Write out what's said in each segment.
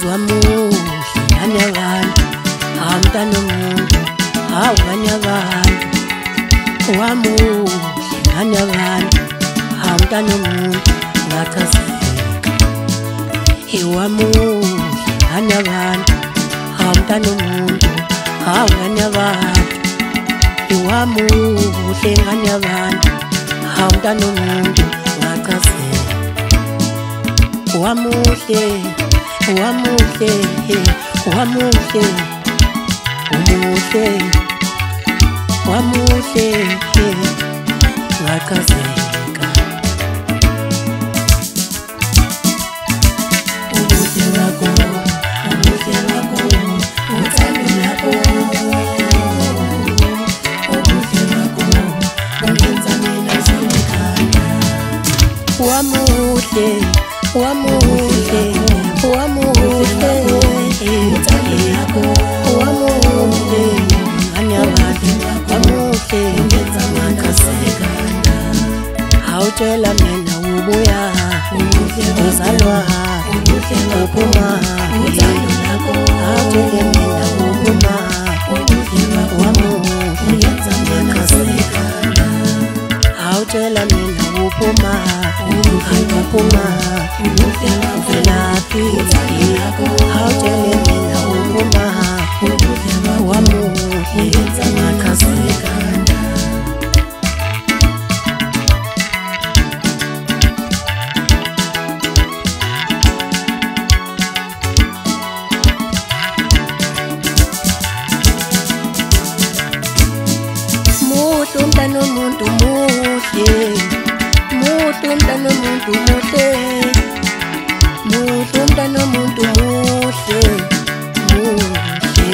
wamuhle ngane abantu amntana omuntu awanye abantu wamuhle ngane abantu amntana omuntu ngathazeka wamuhle ngane abantu amntana omuntu awanye abantu wamuhle ngane abantu amntana omuntu ngathazeka wamuhle wamuhle wamuhle umuhle wamuhle ngathazeka ubuhle bakho uthando lakho ubuhle bakho bungenza mina ngizonekana wamuhle wamuhle wamuhle uthando lakho wamuhle ngane abantu wamuhle ngenza ngathazeka awutshela mina ubuya uzalwa uphuma uthando lakho awutshela mina uphuma wamuhle ngenza ngathazeka awutshela mina uphuma uphuma velaphi awutshele mina uphuma wamuhle ngenza ngathazeka muhle umntana omuntu muhle muhle umntana omuntu muhle muhle umntana omuntu muhle muhle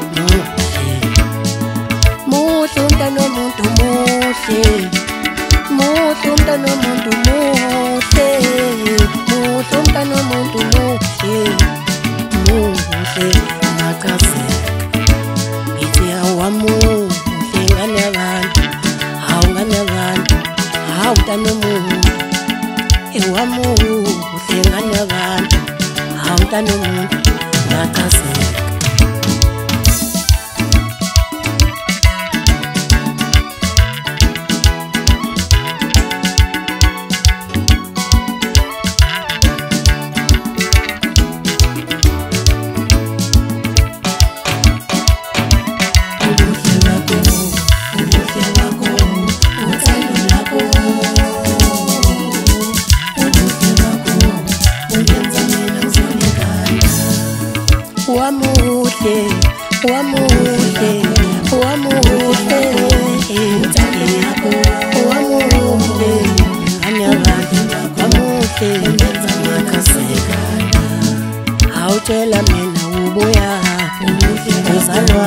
muhle muhle umntana omuntu muhle muhle umntana omuntu muhle muhle umntana omuntu muhle muhle ngathazeka ngithi awamuhle ngane abantu hawu ngane abantu hawu mntana omuntu wamuhle ngane abantu hawu mntana omuntu ngathazeka wamuhle wamuhle wamuhle uthando lakho wamuhle ngane abantu wamuhle ngenza ngathazeka awutshela mina ubuya uzalwa